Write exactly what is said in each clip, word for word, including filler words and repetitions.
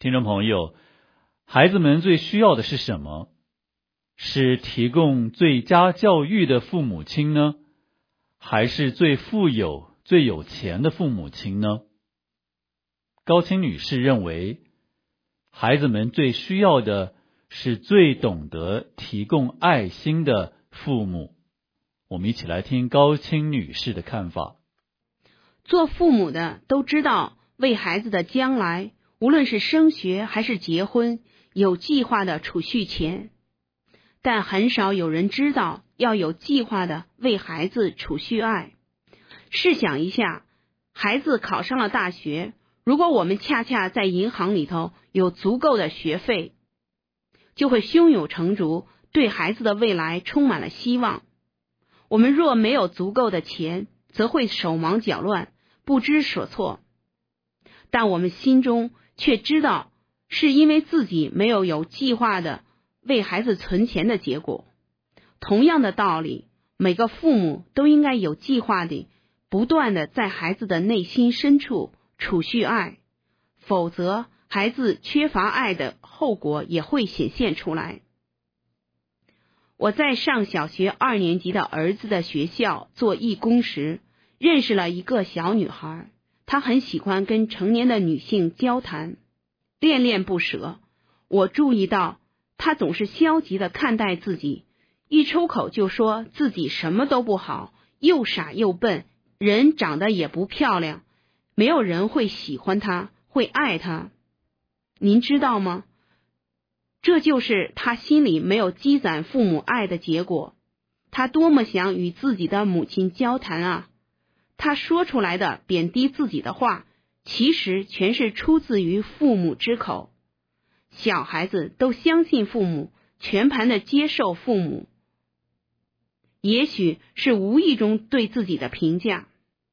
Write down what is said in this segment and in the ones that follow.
听众朋友，孩子们最需要的是什么？是提供最佳教育的父母亲呢？还是最富有、最有钱的父母亲呢？高青女士认为，孩子们最需要的是最懂得提供爱心的父母。我们一起来听高青女士的看法。 做父母的都知道，为孩子的将来，无论是升学还是结婚，有计划的储蓄钱，但很少有人知道要有计划的为孩子储蓄爱。试想一下，孩子考上了大学，如果我们恰恰在银行里头有足够的学费，就会胸有成竹，对孩子的未来充满了希望。我们若没有足够的钱，则会手忙脚乱，不知所措。但我们心中却知道，是因为自己没有有计划的为孩子存钱的结果。同样的道理，每个父母都应该有计划地不断地在孩子的内心深处储蓄爱，否则孩子缺乏爱的后果也会显现出来。我在上小学二年级的儿子的学校做义工时，认识了一个小女孩，她很喜欢跟成年的女性交谈，恋恋不舍。我注意到她总是消极地看待自己，一出口就说自己什么都不好，又傻又笨，人长得也不漂亮，没有人会喜欢她，会爱她。您知道吗？这就是他心里没有积攒父母爱的结果。他多么想与自己的母亲交谈啊！他说出来的贬低自己的话，其实全是出自于父母之口。小孩子都相信父母，全盘的接受父母，也许是无意中对自己的评价。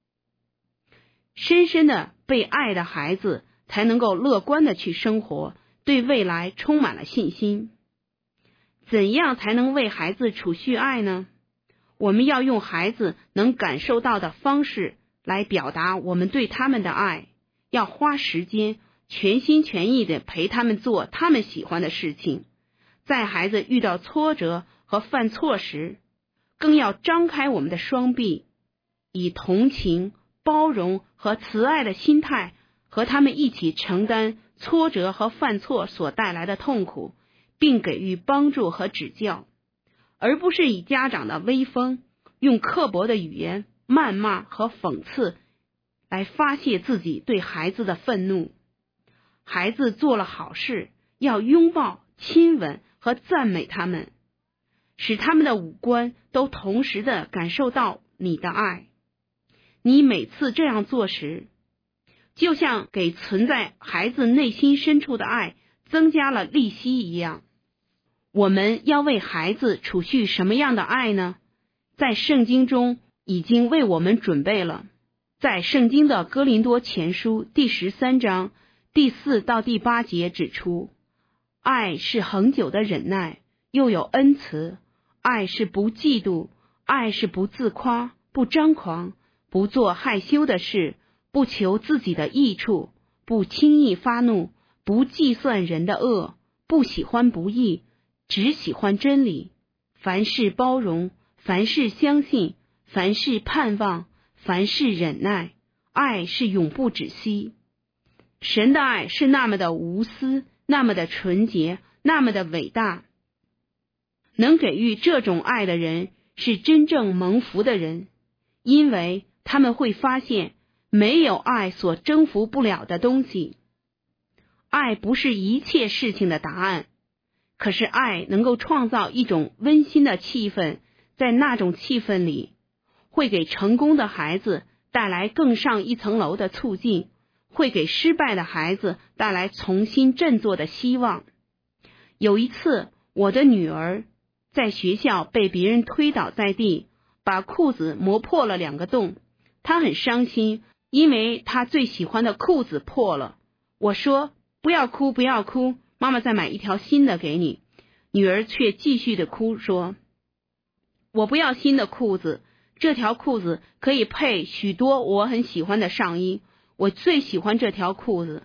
深深的被爱的孩子，才能够乐观的去生活，对未来充满了信心。怎样才能为孩子储蓄爱呢？我们要用孩子能感受到的方式来表达我们对他们的爱，要花时间全心全意地陪他们做他们喜欢的事情。在孩子遇到挫折和犯错时，更要张开我们的双臂，以同情、包容和慈爱的心态和他们一起承担挫折和犯错所带来的痛苦，并给予帮助和指教，而不是以家长的威风，用刻薄的语言谩骂和讽刺来发泄自己对孩子的愤怒。孩子做了好事，要拥抱、亲吻和赞美他们，使他们的五官都同时的感受到你的爱。你每次这样做时，就像给存在孩子内心深处的爱增加了利息一样。我们要为孩子储蓄什么样的爱呢？在圣经中已经为我们准备了。在圣经的哥林多前书第十三章第四到第八节指出，爱是恒久的忍耐，又有恩慈；爱是不嫉妒；爱是不自夸，不张狂，不做害羞的事，不求自己的益处，不轻易发怒，不计算人的恶，不喜欢不义，只喜欢真理。凡事包容，凡事相信，凡事盼望，凡事忍耐。爱是永不止息。神的爱是那么的无私，那么的纯洁，那么的伟大。能给予这种爱的人是真正蒙福的人，因为他们会发现没有爱所征服不了的东西。爱不是一切事情的答案，可是爱能够创造一种温馨的气氛，在那种气氛里，会给成功的孩子带来更上一层楼的促进，会给失败的孩子带来重新振作的希望。有一次，我的女儿在学校被别人推倒在地，把裤子磨破了两个洞，她很伤心，因为她最喜欢的裤子破了。我说，不要哭，不要哭，妈妈再买一条新的给你。女儿却继续的哭，说，我不要新的裤子，这条裤子可以配许多我很喜欢的上衣，我最喜欢这条裤子，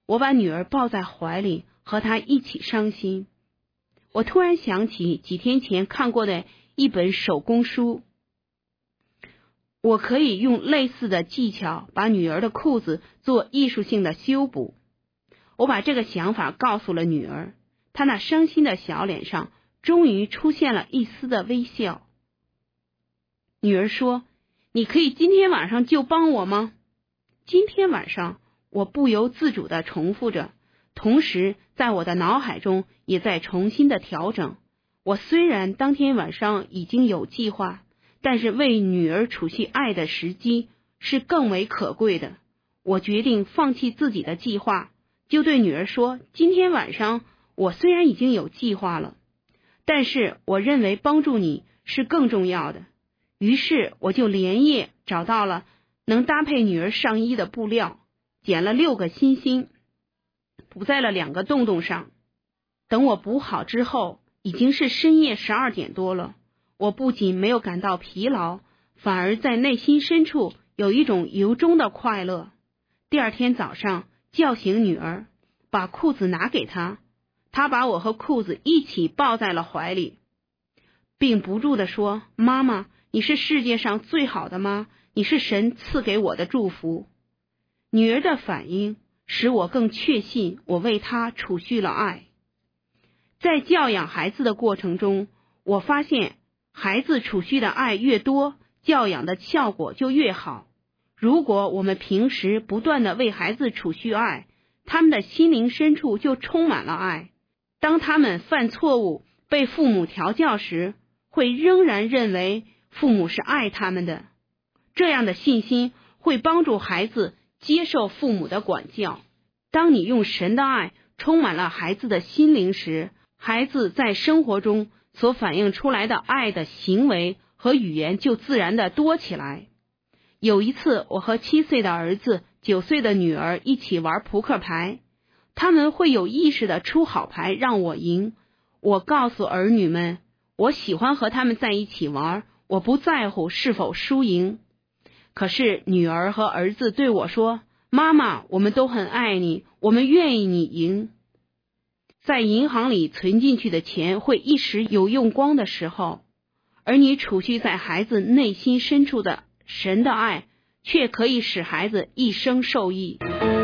我把女儿抱在怀里，和她一起伤心。我突然想起几天前看过的一本手工书，我可以用类似的技巧把女儿的裤子做艺术性的修补。我把这个想法告诉了女儿，她那伤心的小脸上终于出现了一丝的微笑。女儿说，你可以今天晚上就帮我吗？今天晚上，我不由自主地重复着，同时在我的脑海中也在重新的调整。我虽然当天晚上已经有计划，但是为女儿储蓄爱的时机是更为可贵的。我决定放弃自己的计划，就对女儿说，今天晚上我虽然已经有计划了，但是我认为帮助你是更重要的。于是我就连夜找到了能搭配女儿上衣的布料，剪了六个星星，补在了两个洞洞上。等我补好之后，已经是深夜十二点多了。我不仅没有感到疲劳，反而在内心深处有一种由衷的快乐。第二天早上叫醒女儿，把裤子拿给她，她把我和裤子一起抱在了怀里，并不住地说，妈妈，你是世界上最好的吗？你是神赐给我的祝福。女儿的反应使我更确信我为她储蓄了爱。在教养孩子的过程中，我发现孩子储蓄的爱越多，教养的效果就越好。如果我们平时不断的为孩子储蓄爱，他们的心灵深处就充满了爱。当他们犯错误，被父母调教时，会仍然认为父母是爱他们的。这样的信心会帮助孩子接受父母的管教。当你用神的爱充满了孩子的心灵时，孩子在生活中所反映出来的爱的行为和语言就自然的多起来。有一次，我和七岁的儿子、九岁的女儿一起玩扑克牌，他们会有意识的出好牌让我赢。我告诉儿女们，我喜欢和他们在一起玩，我不在乎是否输赢。可是女儿和儿子对我说，妈妈，我们都很爱你，我们愿意你赢。在银行里存进去的钱会一时有用光的时候，而你储蓄在孩子内心深处的神的爱，却可以使孩子一生受益。